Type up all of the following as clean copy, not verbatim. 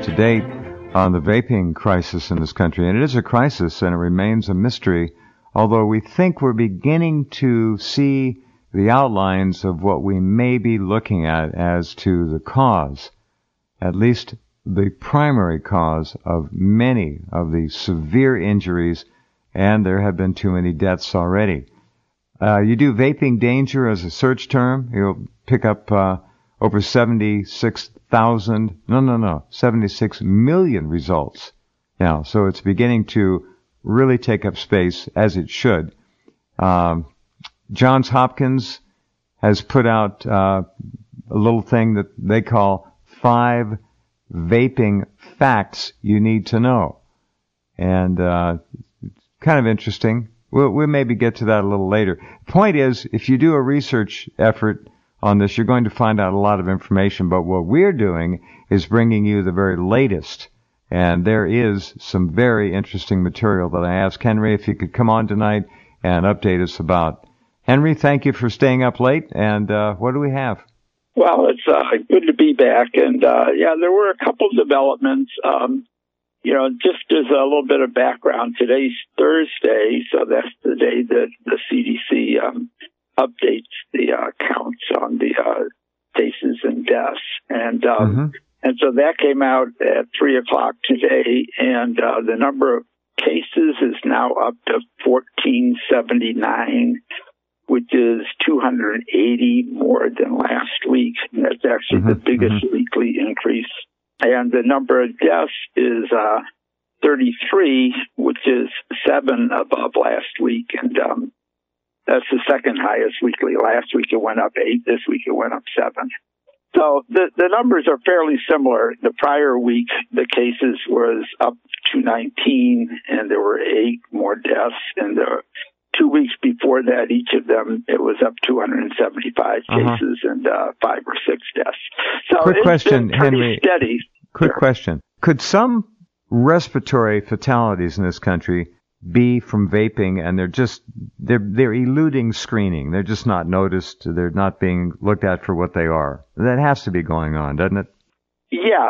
to date on the vaping crisis in this country. And it is a crisis, and it remains a mystery, although we think we're beginning to see the outlines of what we may be looking at as to the cause, at least the primary cause of many of the severe injuries, and there have been too many deaths already. You do vaping danger as a search term. You'll pick up over 76 million results now. So it's beginning to really take up space, as it should. Johns Hopkins has put out a little thing that they call 5 vaping facts you need to know. And kind of interesting. We'll maybe get to that a little later. Point is, if you do a research effort on this, you're going to find out a lot of information. But what we're doing is bringing you the very latest. And there is some very interesting material that I asked Henry if he could come on tonight and update us about. Henry, thank you for staying up late. And what do we have? Well, it's good to be back. And, there were a couple of developments. Just as a little bit of background, today's Thursday, so that's the day that the CDC updates the counts on the cases and deaths. And so that came out at 3:00 today, and the number of cases is now up to 1,479, which is 280 more than last week. And that's actually the biggest weekly increase. And the number of deaths is 33, which is 7 above last week. And that's the second highest weekly. Last week it went up 8. This week it went up 7. So the numbers are fairly similar. The prior week, the cases was up to 19, and there were 8 more deaths. And the 2 weeks before that, each of them, it was up 275 cases and 5 or 6 deaths. So quick question, Henry. Steady. Quick question. Could some respiratory fatalities in this country be from vaping, and they're eluding screening? They're just not noticed. They're not being looked at for what they are. That has to be going on, doesn't it? Yeah,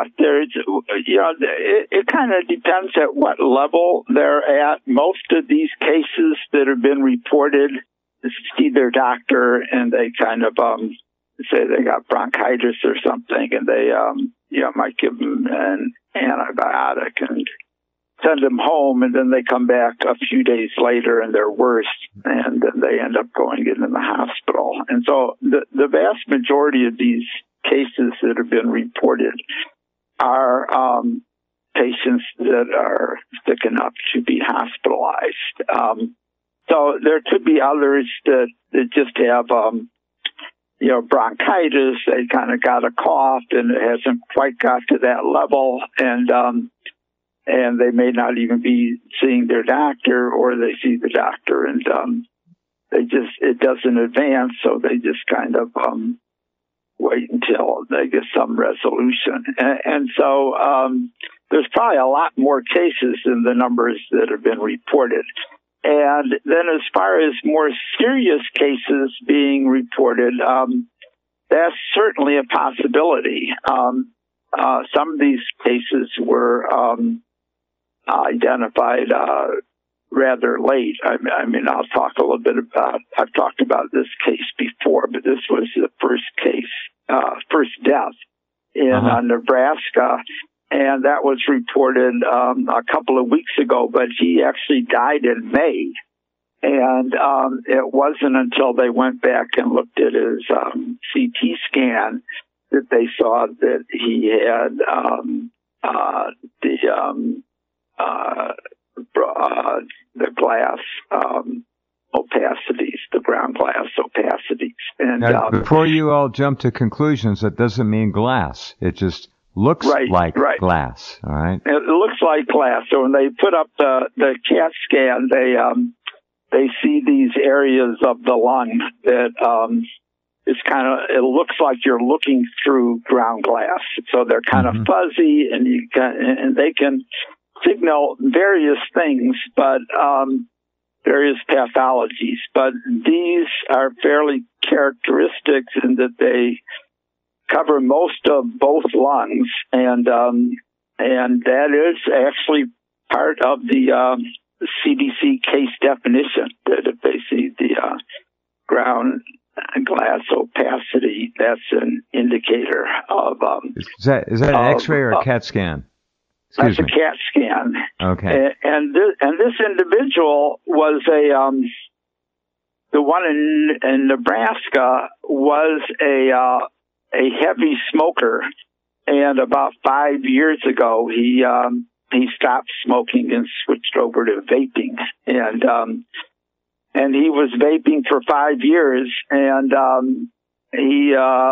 it kind of depends at what level they're at. Most of these cases that have been reported see their doctor, and they kind of say they got bronchitis or something, and they might give them an antibiotic and send them home, and then they come back a few days later and they're worse, and then they end up going into the hospital. And so the vast majority of these cases that have been reported are patients that are sick enough to be hospitalized. So there could be others that just have bronchitis. They kind of got a cough and it hasn't quite got to that level, and they may not even be seeing their doctor, or they see the doctor and it doesn't advance, so they just kind of wait until they get some resolution. And so there's probably a lot more cases than the numbers that have been reported. And then as far as more serious cases being reported, that's certainly a possibility. Some of these cases were identified rather late. I mean, I'll talk a little bit about, I've talked about this case before, but this was the first death in Nebraska. And that was reported a couple of weeks ago, but he actually died in May. And it wasn't until they went back and looked at his CT scan that they saw that he had the glass opacities, the ground glass opacities. And now, before you all jump to conclusions, that doesn't mean glass. It just looks like glass. All right. It looks like glass. So when they put up the CAT scan, they see these areas of the lung that it looks like you're looking through ground glass. So they're kind of fuzzy, and they can signal various things, but various pathologies. But these are fairly characteristic in that they cover most of both lungs, and and that is actually part of the CDC case definition, that if they see the ground glass opacity, that's an indicator of... Is that an X-ray or a CAT scan? That's a CAT scan. Okay. And this individual was the one in Nebraska was a heavy smoker, and about 5 years ago he stopped smoking and switched over to vaping, and he was vaping for 5 years, and he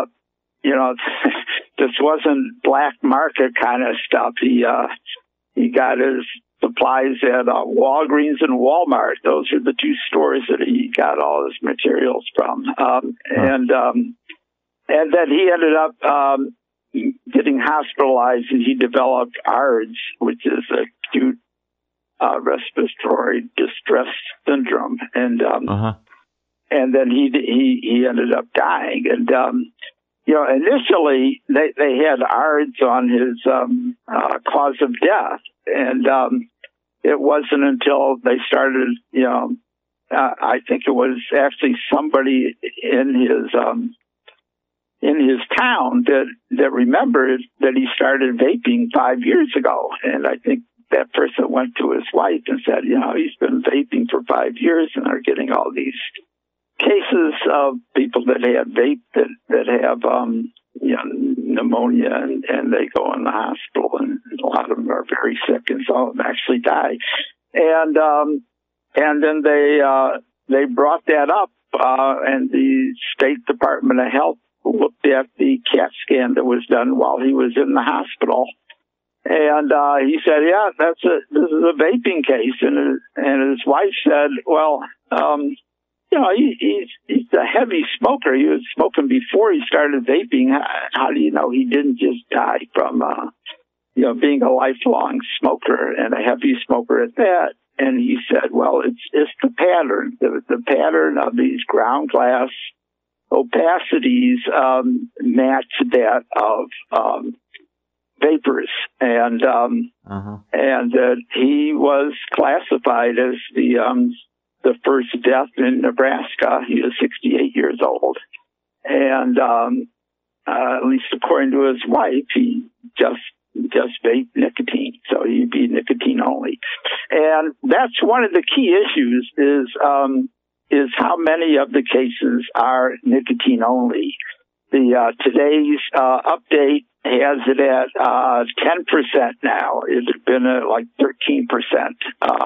this wasn't black market kind of stuff. He got his supplies at Walgreens and Walmart. Those are the two stores that he got all his materials from. And then he ended up getting hospitalized, and he developed ARDS, which is acute respiratory distress syndrome. And then he ended up dying. And initially they had ARDS on his cause of death, and it wasn't until they started, I think it was actually somebody in his town that remembered that he started vaping 5 years ago. And I think that person went to his wife and said, he's been vaping for 5 years, and are getting all these cases of people that have vape that have pneumonia, and they go in the hospital, and a lot of them are very sick, and some of them actually die. And then they brought that up, and the State Department of Health looked at the CAT scan that was done while he was in the hospital, and he said, "Yeah, this is a vaping case." And his wife said, "Well, he's a heavy smoker. He was smoking before he started vaping. How do you know he didn't just die from, being a lifelong smoker and a heavy smoker at that?" And he said, "Well, it's the pattern. The pattern of these ground glass opacities match that of vapors, and that he was classified as the first death in Nebraska. He was 68 years old, and at least according to his wife, he just vaped nicotine, so he'd be nicotine only. And that's one of the key issues is how many of the cases are nicotine only. The today's update has it at 10% now. It had been at like 13%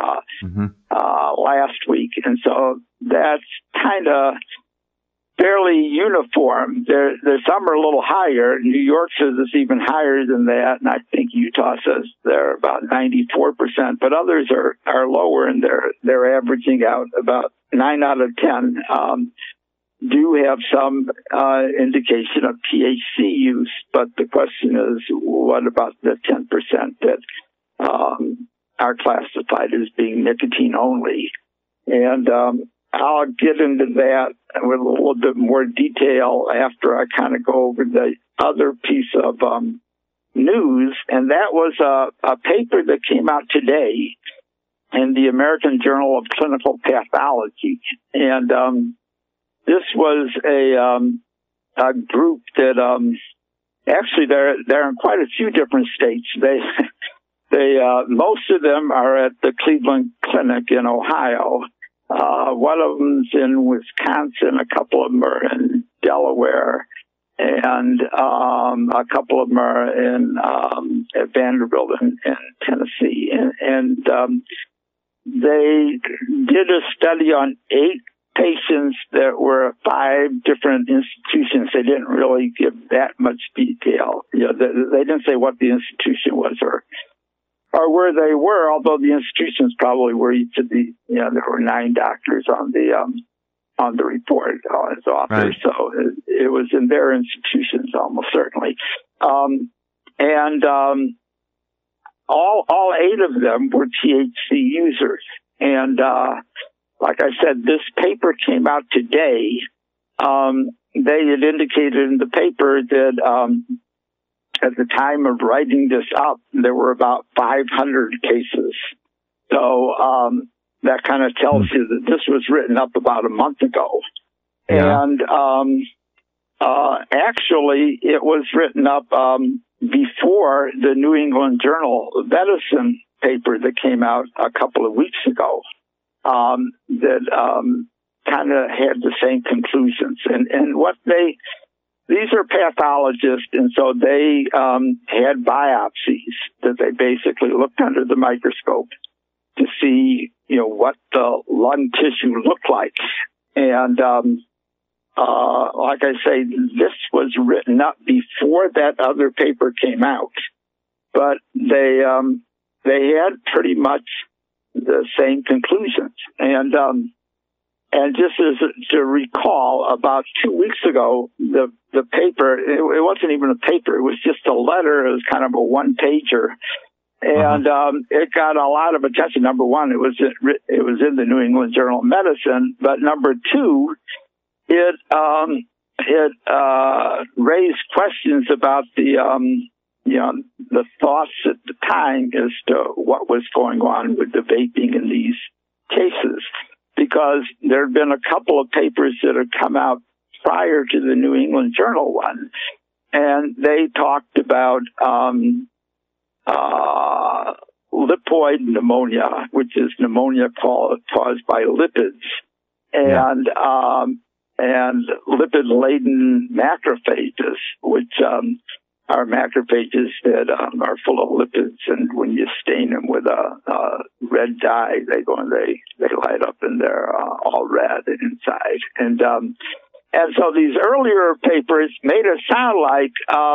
last week, and so that's kind of fairly uniform. There's some are a little higher. New York says it's even higher than that, and I think Utah says they're about 94%. But others are lower, and they're averaging out about 9 out of 10 do have some indication of THC use. But the question is, what about the 10% that are classified as being nicotine only? And I'll get into that with a little bit more detail after I kind of go over the other piece of news. And that was a paper that came out today in the American Journal of Clinical Pathology. And this was a group that actually they're in quite a few different states. They most of them are at the Cleveland Clinic in Ohio. One of them's in Wisconsin, a couple of them are in Delaware, and a couple of them are in at Vanderbilt in Tennessee. And they did a study on 8 patients that were at 5 different institutions. They didn't really give that much detail. They didn't say what the institution was or where they were, although the institutions probably were each of the, there were 9 doctors on the report as authors. Right. So it was in their institutions almost certainly. And all 8 of them were THC users. And like I said, this paper came out today. They had indicated in the paper that at the time of writing this up, there were about 500 cases. So that kind of tells you that this was written up about a month ago. Yeah. And actually, it was written up before the New England Journal of Medicine paper that came out a couple of weeks ago that kind of had the same conclusions. And what these are pathologists, and so they had biopsies that they basically looked under the microscope to see, what the lung tissue looked like. And like I say, this was written up before that other paper came out, but they had pretty much the same conclusions. And just to recall, about 2 weeks ago, the paper, it wasn't even a paper, it was just a letter. It was kind of a one-pager. And it got a lot of attention. Number one, it was in the New England Journal of Medicine. But number two, it raised questions about the thoughts at the time as to what was going on with the vaping in these cases, because there had been a couple of papers that had come out prior to the New England Journal one, and they talked about lipoid pneumonia, which is pneumonia caused by lipids, and lipid-laden macrophages, which are macrophages that are full of lipids, and when you stain them with a red dye, they go and they light up and they're all red inside. And so these earlier papers made it sound like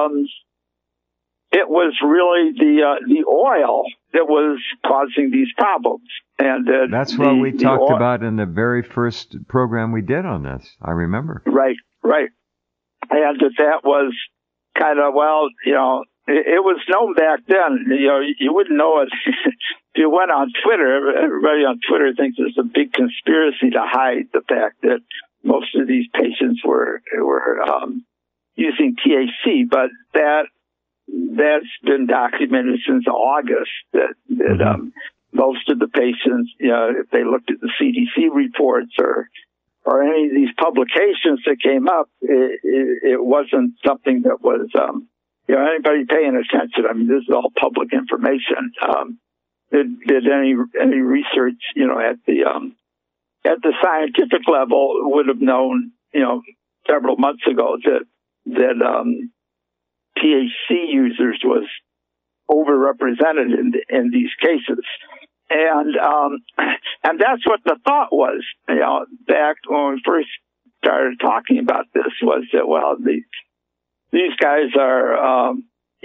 it was really the oil that was causing these problems. And that's what we talked about in the very first program we did on this. I remember. Right. And that was kind of, it was known back then. You wouldn't know it if you went on Twitter. Everybody on Twitter thinks it's a big conspiracy to hide the fact that most of these patients were using THC, but that's been documented since August that most of the patients, if they looked at the CDC reports or any of these publications that came up, it wasn't something that was, anybody paying attention. I mean, this is all public information. Did any research, at the scientific level would have known, several months ago that THC users was overrepresented in these cases. And that's what the thought was, back when we first started talking about this, was that, these guys are,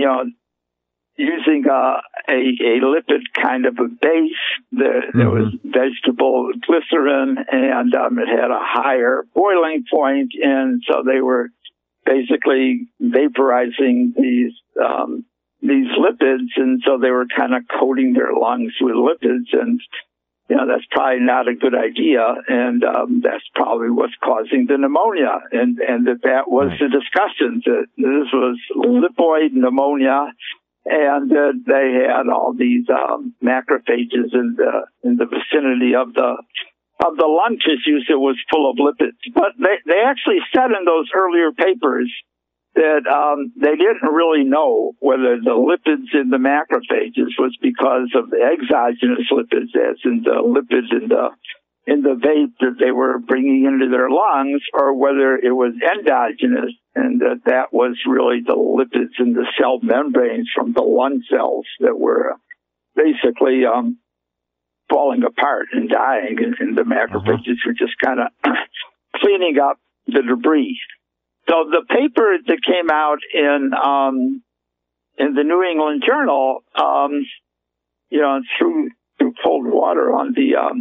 using a lipid kind of a base. There was vegetable glycerin, and it had a higher boiling point, and so they were basically vaporizing these lipids, and so they were kind of coating their lungs with lipids, and that's probably not a good idea, and that's probably what's causing the pneumonia, and that was the discussion, that this was lipoid pneumonia, and they had all these macrophages in the vicinity of the lung tissues that was full of lipids. But they actually said in those earlier papers that they didn't really know whether the lipids in the macrophages was because of the exogenous lipids, as in the lipids in the vape that they were bringing into their lungs, or whether it was endogenous, and that was really the lipids in the cell membranes from the lung cells that were basically falling apart and dying, and the macrophages were just kind of cleaning up the debris. So the paper that came out in the New England Journal, through cold water on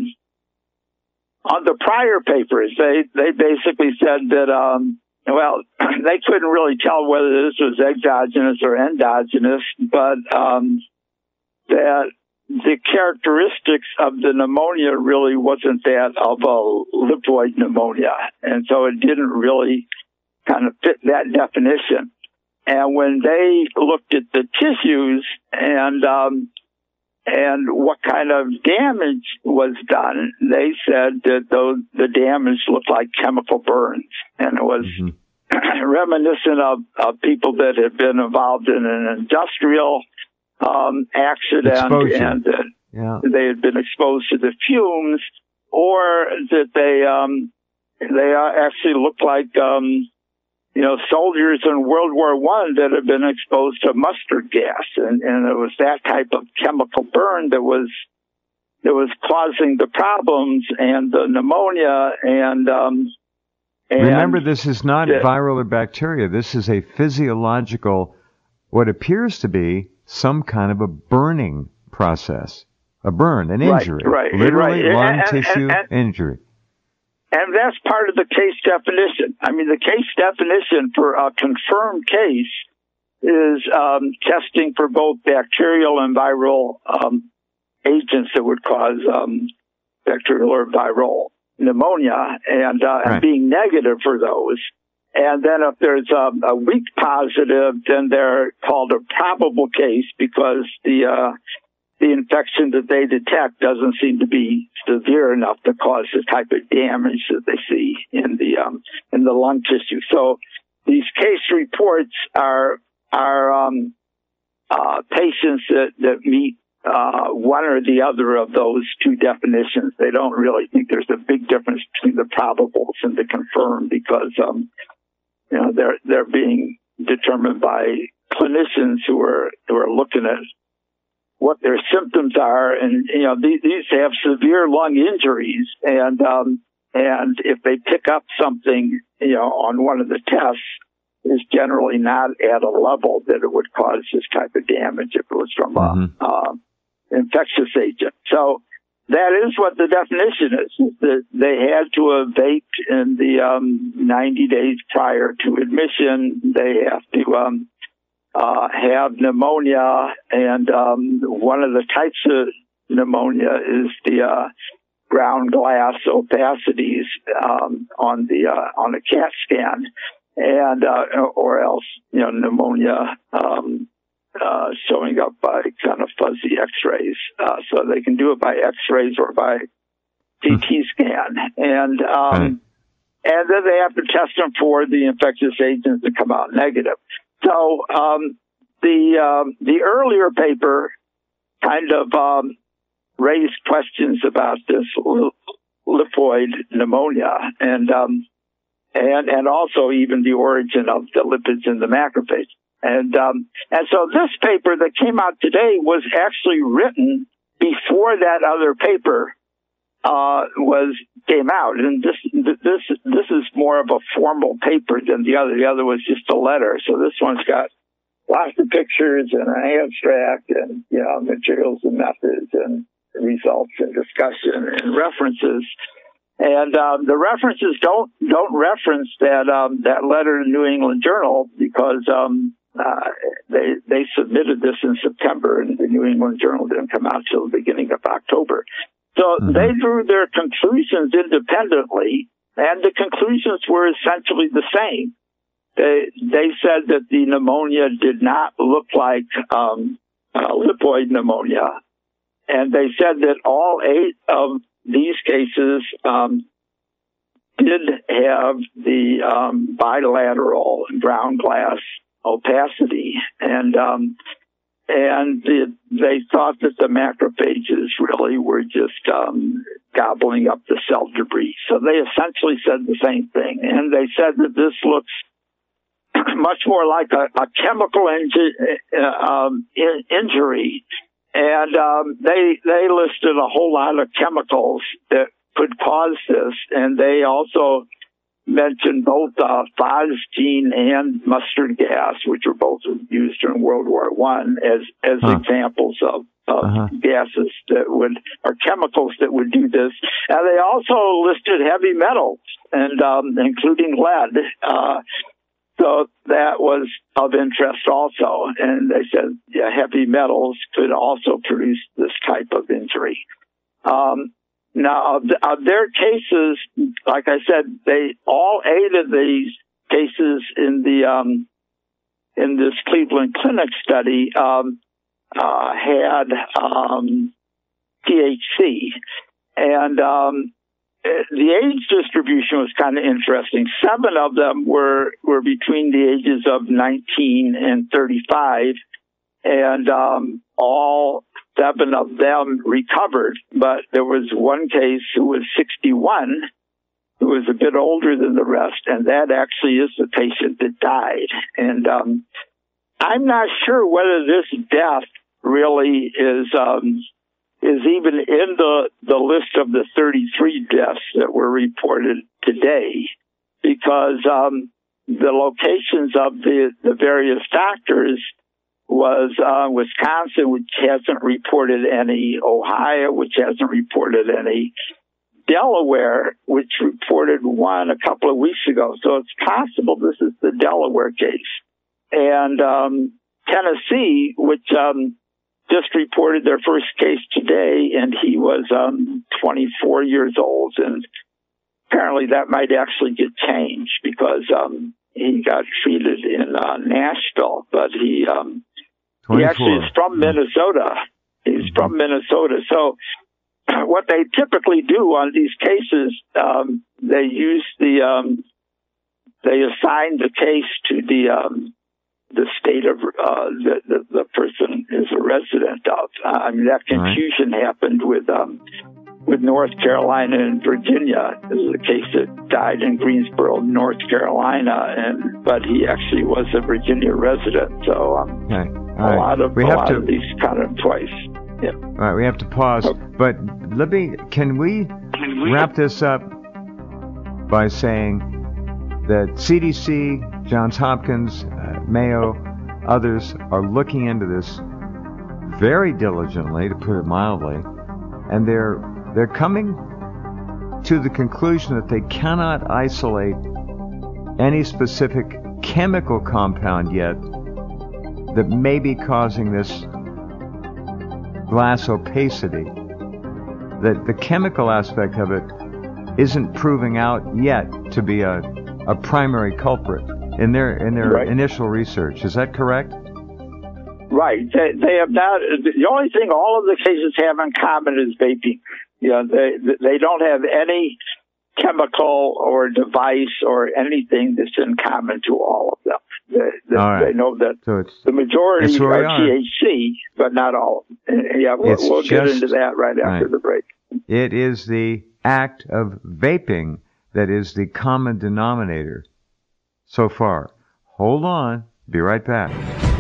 the prior papers, they basically said that they couldn't really tell whether this was exogenous or endogenous, but that the characteristics of the pneumonia really wasn't that of a lipoid pneumonia, and so it didn't really kind of fit that definition. And when they looked at the tissues and what kind of damage was done, they said that the damage looked like chemical burns, and it was reminiscent of people that had been involved in an industrial accident Exposure. and that they had been exposed to the fumes, or that they actually looked like soldiers in World War I that had been exposed to mustard gas, and it was that type of chemical burn that was causing the problems and the pneumonia and remember, this is not viral or bacteria. This is a physiological, what appears to be some kind of a burning process, a burn, an injury, literally lung tissue injury. And that's part of the case definition. I mean, the case definition for a confirmed case is testing for both bacterial and viral agents that would cause bacterial or viral pneumonia, and being negative for those. And then if there's a weak positive, then they're called a probable case because the infection that they detect doesn't seem to be severe enough to cause the type of damage that they see in the lung tissue. So these case reports are patients that meet one or the other of those two definitions. They don't really think there's a big difference between the probables and the confirmed because they're being determined by clinicians who are looking at what their symptoms are, and these have severe lung injuries, and if they pick up something on one of the tests, is generally not at a level that it would cause this type of damage if it was from a infectious agent. So that is what the definition is, that they had to have vaped in the 90 days prior to admission. They have to have pneumonia, and one of the types of pneumonia is the ground glass opacities on a CAT scan, and or else pneumonia showing up by kind of fuzzy X-rays. So they can do it by X-rays or by CT scan, and then they have to test them for the infectious agents that come out negative. So the earlier paper kind of raised questions about this lipoid pneumonia and also even the origin of the lipids in the macrophage. And so this paper that came out today was actually written before that other paper came out, and this is more of a formal paper than the other. The other was just a letter, so this one's got lots of pictures and an abstract and materials and methods and results and discussion and references. And the references don't reference that letter in New England Journal because they submitted this in September, and the New England Journal didn't come out till the beginning of October. So they drew their conclusions independently, and the conclusions were essentially the same. They said that the pneumonia did not look like lipoid pneumonia, and they said that all 8 of these cases did have the bilateral ground glass opacity, and they thought that the macrophages really were just gobbling up the cell debris. So they essentially said the same thing, and they said that this looks much more like a chemical injury, and they listed a whole lot of chemicals that could cause this, and they also mentioned both phosgene and mustard gas, which were both used during World War I, as examples of gases or chemicals that would do this. And they also listed heavy metals, and including lead. So that was of interest also. And they said heavy metals could also produce this type of injury. Now, of their cases, like I said, all 8 of these cases in the in this Cleveland Clinic study had THC. And the age distribution was kind of interesting. 7 of them were between the ages of 19 and 35, and all 7 of them recovered. But there was one case who was 61, who was a bit older than the rest, and that actually is the patient that died. And I'm not sure whether this death really is even in the list of the 33 deaths that were reported today, because the locations of the various doctors was Wisconsin, which hasn't reported any, Ohio, which hasn't reported any, Delaware, which reported one a couple of weeks ago. So it's possible this is the Delaware case. And Tennessee, which just reported their first case today, and he was 24 years old. And apparently that might actually get changed because he got treated in Nashville. But he actually is from Minnesota. He's from Minnesota. So what they typically do on these cases, they use they assign the case to the state of the person is a resident of. I mean, that confusion happened with North Carolina and Virginia. This is a case that died in Greensboro, North Carolina, but he actually was a Virginia resident. So a lot of these kind of twice. Yeah. All right, we have to pause, but can we wrap this up by saying that CDC, Johns Hopkins, Mayo, others are looking into this very diligently, to put it mildly, and they're coming to the conclusion that they cannot isolate any specific chemical compound yet that may be causing this glass opacity. That the chemical aspect of it isn't proving out yet to be a primary culprit in their initial research. Is that correct? Right. They have not. The only thing all of the cases have in common is vaping. You know, they don't have any chemical or device or anything that's in common to all of them. They know that the majority are THC, but not all. Yeah, we'll get into that right after the break. It is the act of vaping that is the common denominator so far. Hold on. Be right back.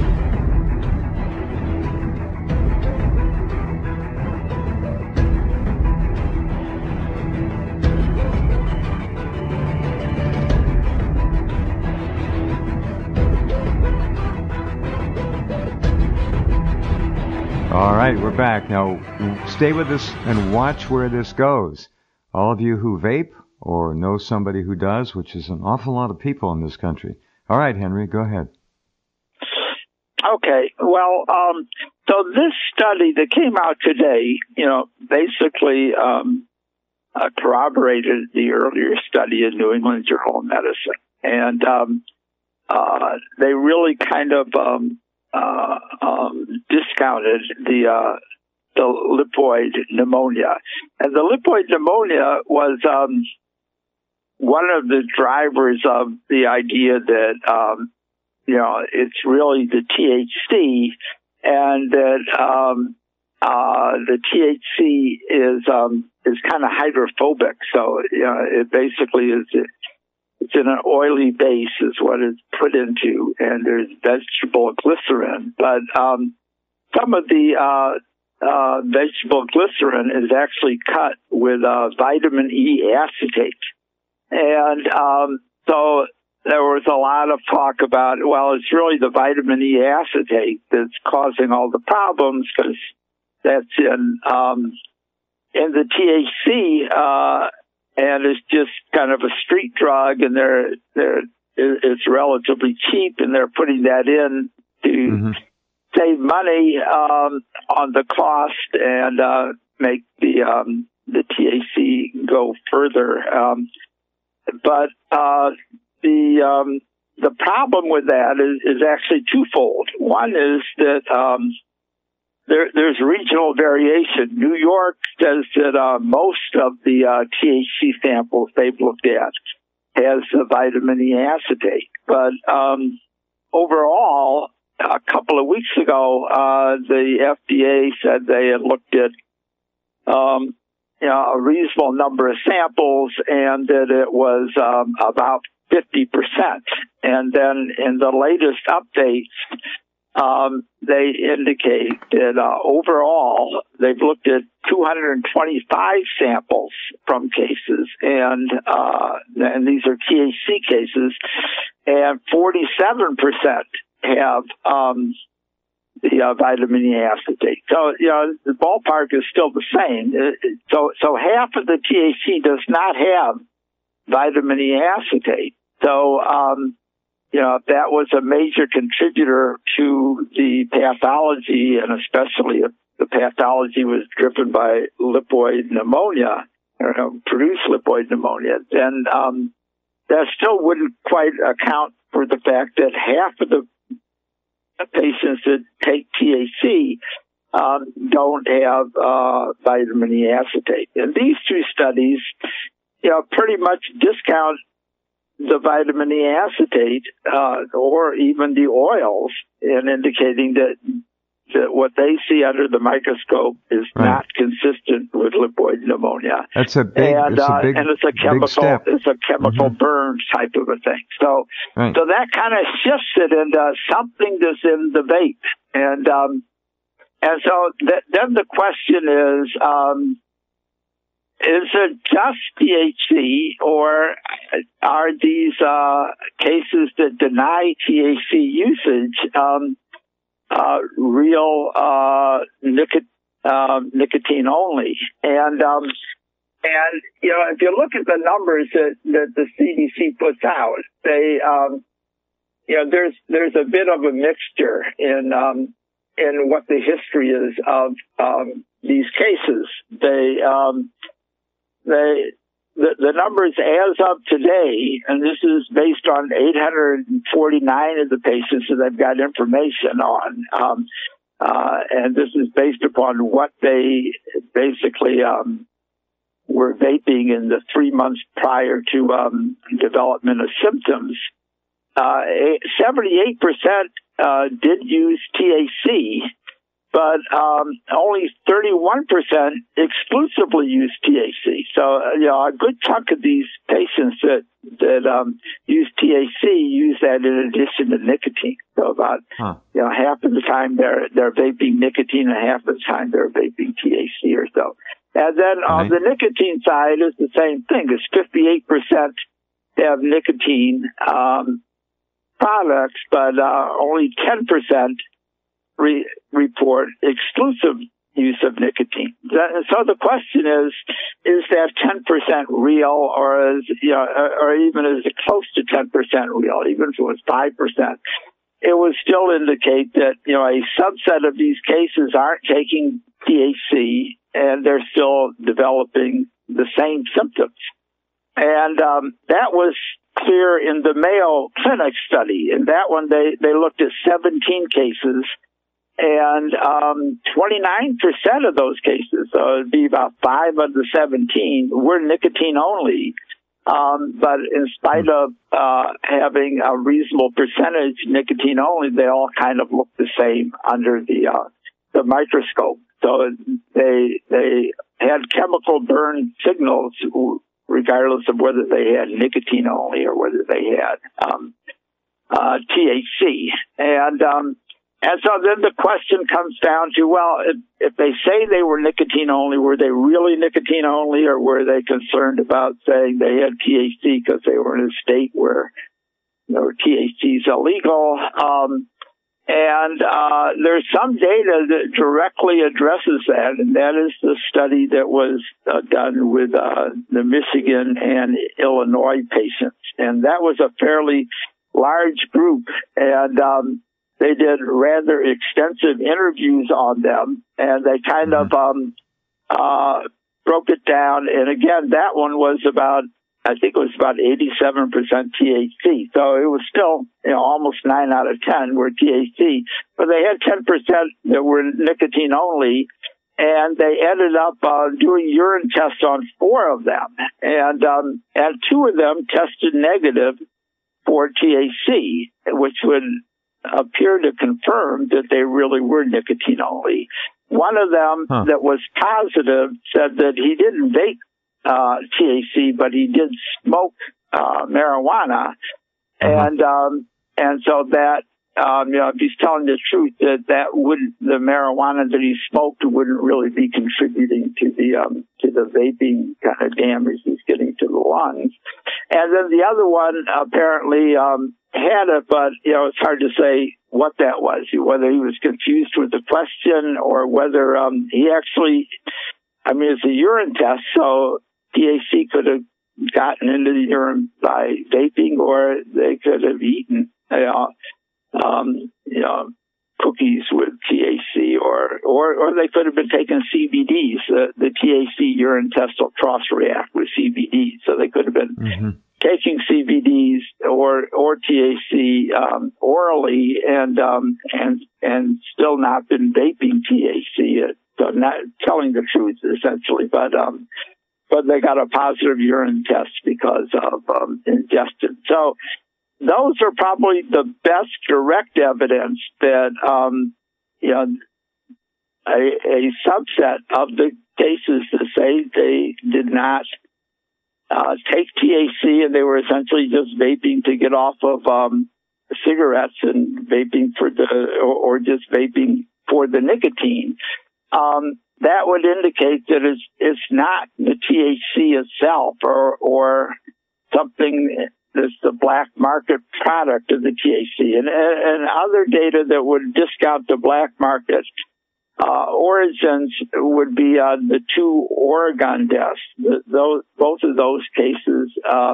All right, we're back. Now, stay with us and watch where this goes. All of you who vape or know somebody who does, which is an awful lot of people in this country. All right, Henry, go ahead. Okay. Well, so this study that came out today, basically corroborated the earlier study in New England Journal of Medicine. And they really kind of discounted the lipoid pneumonia. And the lipoid pneumonia was one of the drivers of the idea that, it's really the THC, and that the THC is kind of hydrophobic. So, it basically is... It's in an oily base is what it's put into, and there's vegetable glycerin. But some of the vegetable glycerin is actually cut with vitamin E acetate. And so there was a lot of talk about, well, it's really the vitamin E acetate that's causing all the problems because that's in the THC, and it's just kind of a street drug, and it's relatively cheap, and they're putting that in to save money on the cost and make the THC go further. But the the problem with that is actually twofold. One is that there's regional variation. New York says that most of the THC samples they've looked at has vitamin E acetate. But overall, a couple of weeks ago, the FDA said they had looked at a reasonable number of samples and that it was about 50%. And then in the latest updates, they indicate that overall they've looked at 225 samples from cases, and these are THC cases, and 47% have the vitamin E acetate. So, the ballpark is still the same. So half of the THC does not have vitamin E acetate. So, that was a major contributor to the pathology, and especially if the pathology was driven by lipoid pneumonia, or produced lipoid pneumonia, then that still wouldn't quite account for the fact that half of the patients that take THC don't have vitamin E acetate. And these two studies, pretty much discount the vitamin E acetate or even the oils, in indicating that what they see under the microscope is not consistent with lipoid pneumonia. That's a big, and it's a chemical, step. It's a chemical burn type of a thing. So that kind of shifts it into something that's in the vape, and so then the question is it just THC, or are these cases that deny THC usage real nicotine only? And if you look at the numbers that the CDC puts out, they there's a bit of a mixture in what the history is of these cases. The numbers as of today, and this is based on 849 of the patients that they've got information on, and this is based upon what they basically were vaping in the 3 months prior to development of symptoms. 78% did use THC, but only 31% exclusively use THC. So, a good chunk of these patients that use THC use that in addition to nicotine. So about half of the time they're vaping nicotine, and half of the time they're vaping THC or so. And then on the nicotine side is the same thing. It's 58% have nicotine products, but only 10% report exclusive use of nicotine. So the question is that 10% real, or or even is it close to 10% real? Even if it was 5%, it would still indicate that a subset of these cases aren't taking THC and they're still developing the same symptoms. And that was clear in the Mayo Clinic study. In that one, they looked at 17 cases. And 29% of those cases, so it'd be about 5 of the 17, were nicotine only. But in spite of having a reasonable percentage nicotine only, they all kind of look the same under the microscope. So they had chemical burn signals regardless of whether they had nicotine only or whether they had THC. And so then the question comes down to, well, if they say they were nicotine only, were they really nicotine only, or were they concerned about saying they had THC because they were in a state where THC is illegal? And there's some data that directly addresses that, and that is the study that was done with the Michigan and Illinois patients. And that was a fairly large group, and they did rather extensive interviews on them, and they kind of broke it down. And again, that one was about I think it was about 87% THC. So it was still, almost 9 out of 10 were THC, but they had 10% that were nicotine only. And they ended up doing urine tests on 4 of them, and 2 of them tested negative for THC, which would appear to confirm that they really were nicotine only. One of them that was positive said that he didn't vape THC, but he did smoke marijuana, and so that. If he's telling the truth, that wouldn't, the marijuana that he smoked wouldn't really be contributing to the vaping kind of damage he's getting to the lungs. And then the other one apparently had it, but it's hard to say what that was, whether he was confused with the question or whether he actually. I mean, it's a urine test, so THC could have gotten into the urine by vaping, or they could have eaten. Cookies with THC, or they could have been taking CBDs. The THC urine test will cross-react with CBD, so they could have been taking CBDs or THC orally, and still not been vaping THC. So not telling the truth essentially, but they got a positive urine test because of ingestion. So. Those are probably the best direct evidence that, a subset of the cases that say they did not take THC and they were essentially just vaping to get off of cigarettes and vaping or just vaping for the nicotine. That would indicate that it's not the THC itself or something. It's the black market product of the THC, and other data that would discount the black market origins would be the 2 Oregon deaths. Both of those cases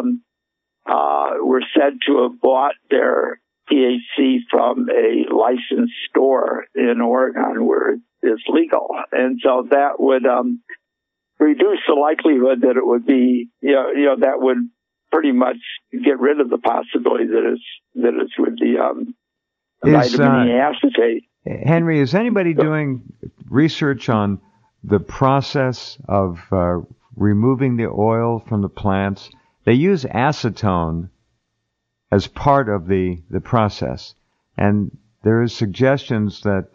were said to have bought their THC from a licensed store in Oregon where it's legal, and so that would reduce the likelihood that it would be, that would pretty much get rid of the possibility that it's with the vitamin E acetate. Henry, is anybody doing research on the process of removing the oil from the plants? They use acetone as part of the process, and there are suggestions that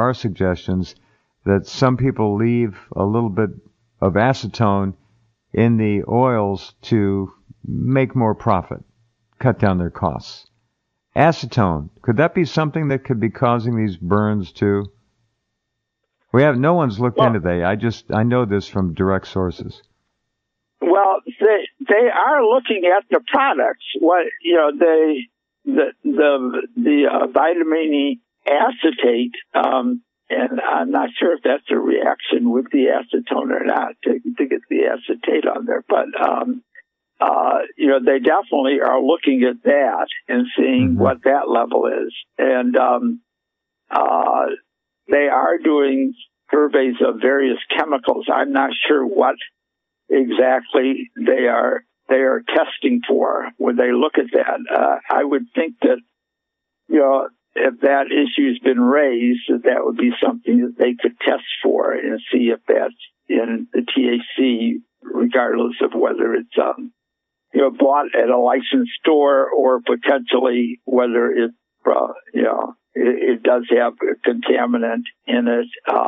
some people leave a little bit of acetone in the oils to make more profit, cut down their costs. Acetone, could that be something that could be causing these burns too? No one's looked into that. I know this from direct sources. Well, they are looking at the products. The vitamin E acetate, and I'm not sure if that's a reaction with the acetone or not to get the acetate on there, but they definitely are looking at that and seeing what that level is. And they are doing surveys of various chemicals. I'm not sure what exactly they are testing for when they look at that. I would think that, if that issue's been raised, that would be something that they could test for and see if that's in the THC, regardless of whether it's bought at a licensed store or potentially whether it it does have a contaminant in it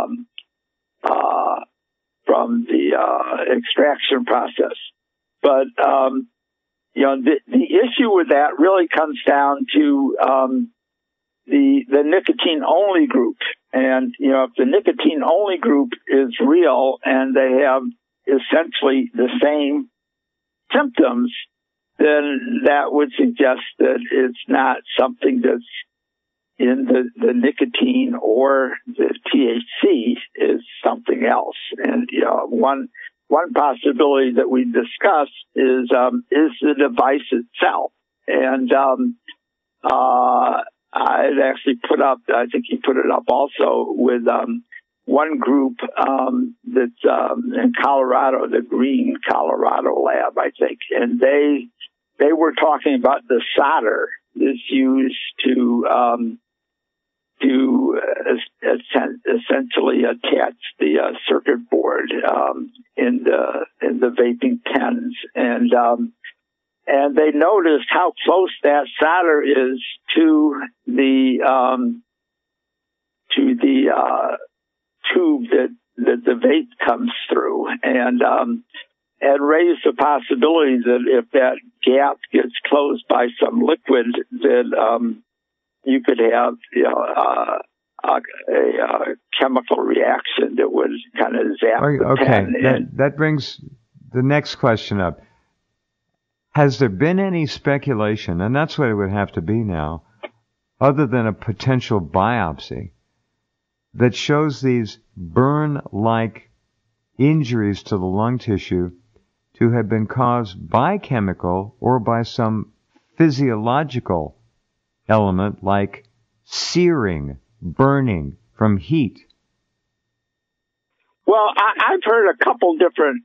from the extraction process. But the issue with that really comes down to the nicotine only group, and if the nicotine only group is real and they have essentially the same symptoms, then that would suggest that it's not something that's in the nicotine or the THC, is something else. And one possibility that we discussed is the device itself. And I'd actually put up, I think he put it up also with one group that's in Colorado, the Green Colorado Lab, I think, and they were talking about the solder that's used to essentially attach the circuit board in the vaping pens, and they noticed how close that solder is to the tube that the vape comes through, and raised the possibility that if that gap gets closed by some liquid, that you could have a chemical reaction that would kind of zap the pen. That brings the next question up. Has there been any speculation, and that's what it would have to be now, other than a potential biopsy, that shows these burn-like injuries to the lung tissue to have been caused by chemical or by some physiological element like searing, burning from heat? Well, I've heard a couple different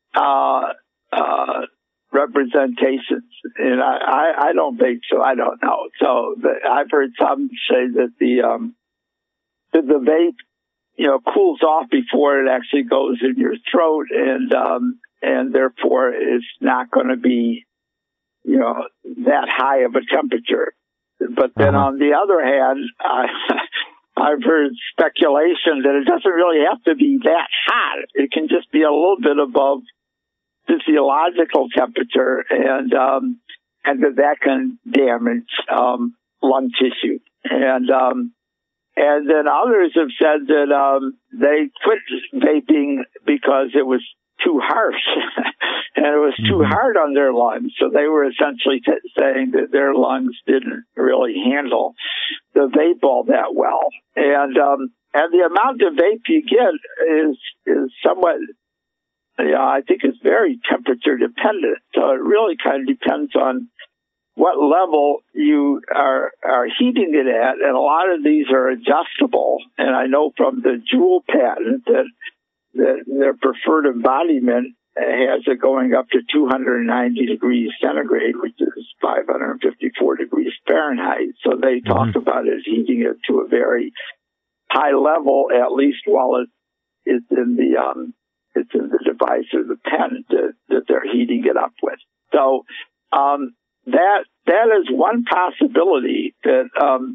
representations, and I don't think so. I don't know. So I've heard some say that the vape, cools off before it actually goes in your throat, and therefore it's not going to be, that high of a temperature. But then on the other hand, I've heard speculation that it doesn't really have to be that hot. It can just be a little bit above physiological temperature, and that can damage lung tissue. And then others have said that they quit vaping because it was too harsh and it was too hard on their lungs. So they were essentially saying that their lungs didn't really handle the vape all that well. And the amount of vape you get is somewhat, I think it's very temperature dependent. So it really kind of depends on what level you are heating it at, and a lot of these are adjustable. And I know from the Juul patent that their preferred embodiment has it going up to 290 degrees centigrade, which is 554 degrees Fahrenheit. So they talk about it heating it to a very high level, at least while it's in the device or the pen that they're heating it up with. So that is one possibility that,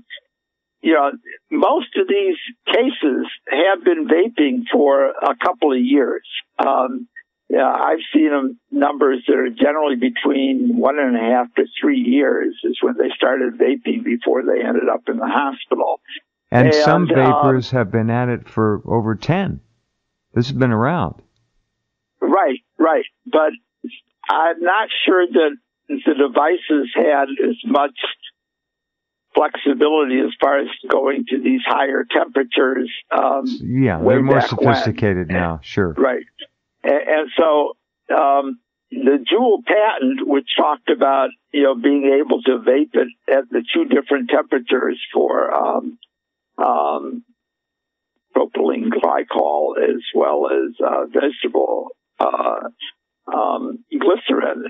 most of these cases have been vaping for a couple of years. I've seen them numbers that are generally between 1.5 to 3 years is when they started vaping before they ended up in the hospital. And some vapors have been at it for over 10. This has been around. Right. But I'm not sure that the devices had as much flexibility as far as going to these higher temperatures. They're more sophisticated now, sure. Right. And so the Juul patent, which talked about, being able to vape it at the two different temperatures for propylene glycol as well as vegetable glycerin,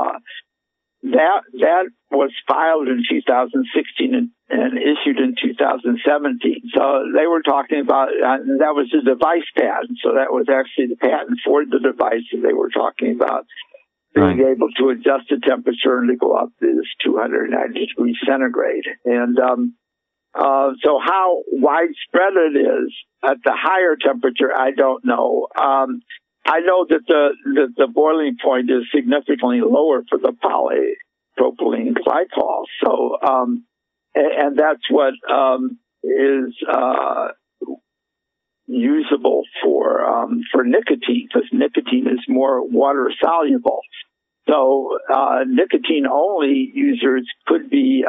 that was filed in 2016 and issued in 2017. So they were talking about, that was the device patent. So that was actually the patent for the device that they were talking about, being able to adjust the temperature and to go up to this 290 degrees centigrade. And so how widespread it is at the higher temperature, I don't know. I know that the boiling point is significantly lower for the polypropylene glycol. So, and that's what is usable for nicotine, because nicotine is more water soluble. So, nicotine only users could be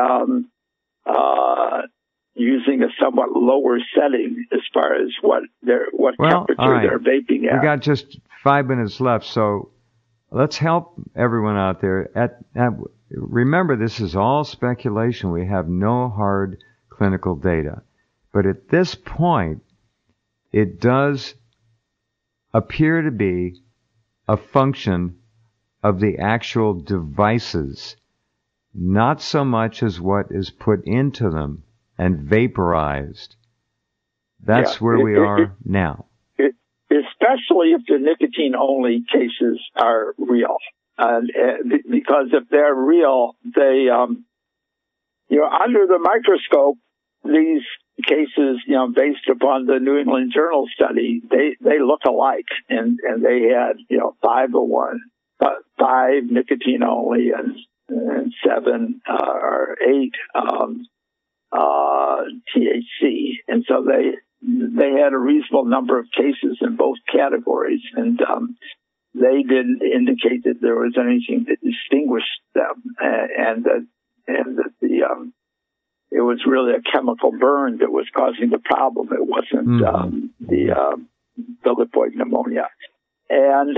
using a somewhat lower setting as far as what temperature they're vaping at. We got just 5 minutes left, so let's help everyone out there. Remember, this is all speculation. We have no hard clinical data. But at this point, it does appear to be a function of the actual devices, not so much as what is put into them and vaporized. That's where we are now. Especially if the nicotine-only cases are real. Because if they're real, they, under the microscope, these cases, based upon the New England Journal study, they look alike. And they had, 5 nicotine only and 7 or 8 THC. And so they had a reasonable number of cases in both categories. And they didn't indicate that there was anything that distinguished them, and that it was really a chemical burn that was causing the problem. It wasn't the lipoid pneumonia, and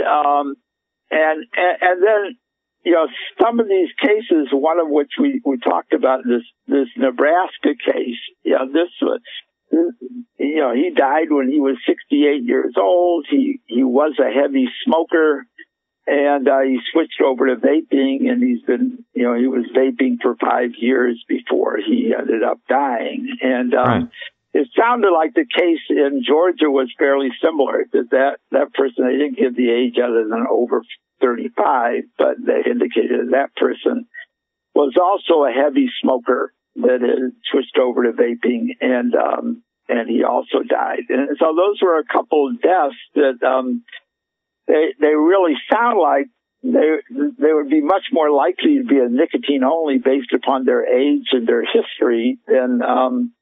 then some of these cases, one of which we talked about, this Nebraska case. This was. He died when he was 68 years old. He was a heavy smoker, and he switched over to vaping, and he's been, he was vaping for 5 years before he ended up dying. And It sounded like the case in Georgia was fairly similar. That person, they didn't give the age other than over 35, but they indicated that person was also a heavy smoker that had switched over to vaping, and he also died. And so those were a couple of deaths that they really sound like they would be much more likely to be a nicotine only based upon their age and their history than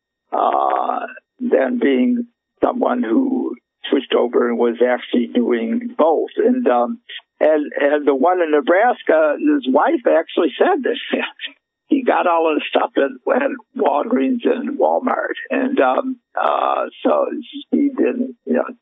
being someone who switched over and was actually doing both. And the one in Nebraska, his wife actually said this. He got all of the stuff at Walgreens and Walmart. And so he didn't,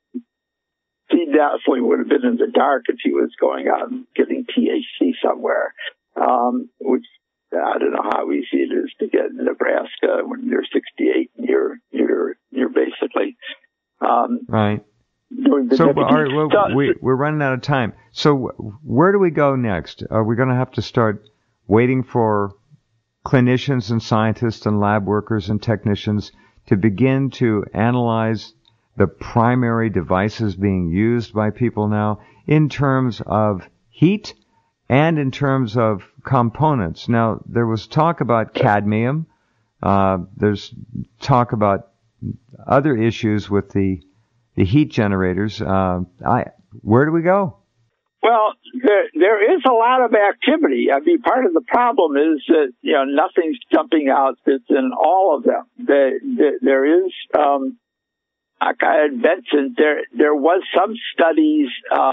he definitely would have been in the dark if he was going out and getting THC somewhere, which I don't know how easy it is to get in Nebraska when you're 68 and you're basically right. Doing the so we're running out of time. So where do we go next? Are we going to have to start waiting for clinicians and scientists and lab workers and technicians to begin to analyze the primary devices being used by people now in terms of heat and in terms of components? Now, there was talk about cadmium. There's talk about other issues with the heat generators. Where do we go? Well, there is a lot of activity. I mean, part of the problem is that, nothing's jumping out that's in all of them. There is, like I had mentioned, there was some studies,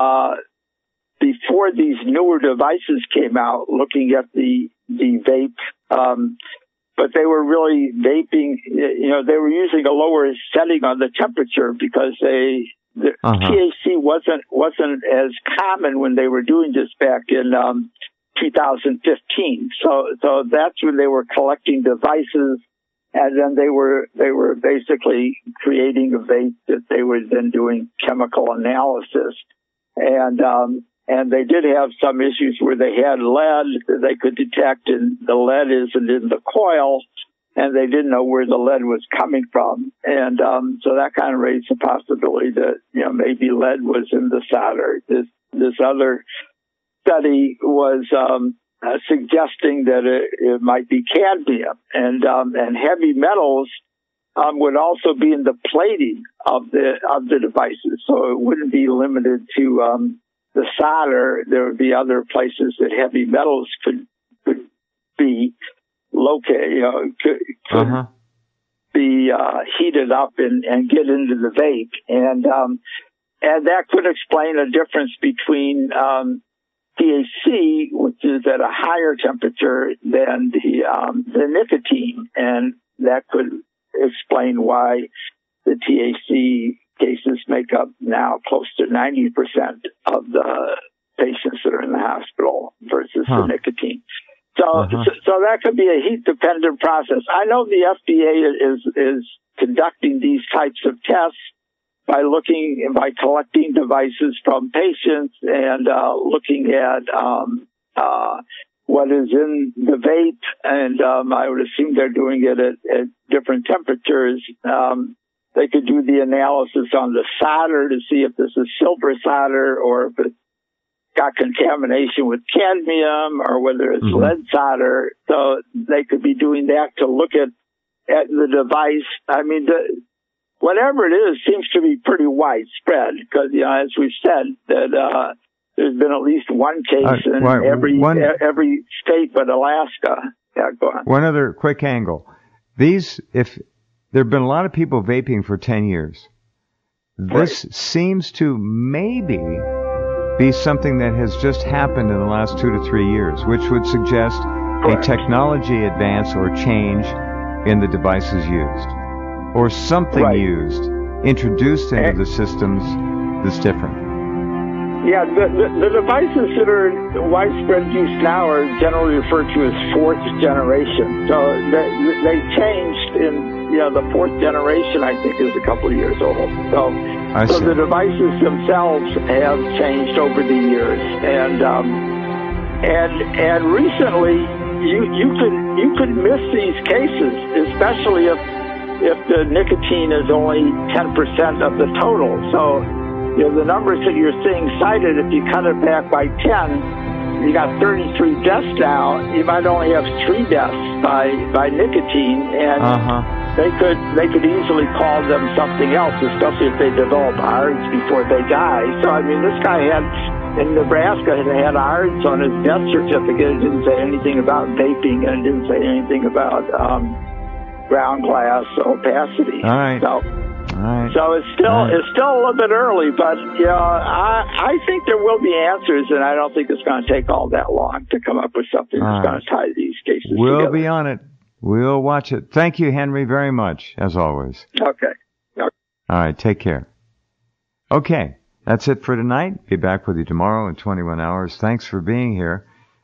before these newer devices came out looking at the vape, but they were really vaping, they were using a lower setting on the temperature because THC wasn't as common when they were doing this back in 2015. So that's when they were collecting devices, and then they were basically creating a vape that they were then doing chemical analysis, and they did have some issues where they had lead that they could detect, and the lead isn't in the coil, and they didn't know where the lead was coming from. And so that kind of raised the possibility that, maybe lead was in the solder. This other study was suggesting that it might be cadmium, and heavy metals would also be in the plating of the devices. So it wouldn't be limited to the solder. There would be other places that heavy metals could be located, could be heated up and get into the vape, and that could explain a difference between THC, which is at a higher temperature than the nicotine, and that could explain why the THC cases make up now close to 90% of the patients that are in the hospital versus the nicotine. So that could be a heat-dependent process. I know the FDA is conducting these types of tests by collecting devices from patients and looking at what is in the vape, and I would assume they're doing it at different temperatures. They could do the analysis on the solder to see if this is silver solder or if it's got contamination with cadmium or whether it's lead solder. So they could be doing that to look at the device. I mean, whatever it is seems to be pretty widespread because, as we've said, that there's been at least one case in every state but Alaska. Yeah, go on. One other quick angle. If there have been a lot of people vaping for 10 years, this seems to maybe be something that has just happened in the last 2 to 3 years, which would suggest a technology advance or change in the devices used, or something used, introduced into the systems that's different. Yeah, the devices that are in widespread use now are generally referred to as fourth generation. So they changed in, the fourth generation, I think, is a couple of years old. So the devices themselves have changed over the years, and recently you could miss these cases, especially if the nicotine is only 10% of the total. So the numbers that you're seeing cited, if you cut it back by 10, you got 33 deaths now. You might only have 3 deaths by nicotine, and they could easily call them something else, especially if they develop ARDS before they die. So I mean, this guy in Nebraska had ARDS on his death certificate. It didn't say anything about vaping, and it didn't say anything about ground glass opacity. All right. So it's still a little bit early, but I think there will be answers, and I don't think it's going to take all that long to come up with something that's going to tie these cases together. We'll be on it. We'll watch it. Thank you, Henry, very much, as always. Okay. All right, take care. Okay, that's it for tonight. Be back with you tomorrow in 21 hours. Thanks for being here.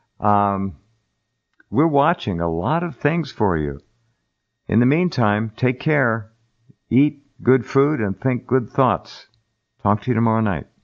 We're watching a lot of things for you. In the meantime, take care. Eat good food and think good thoughts. Talk to you tomorrow night.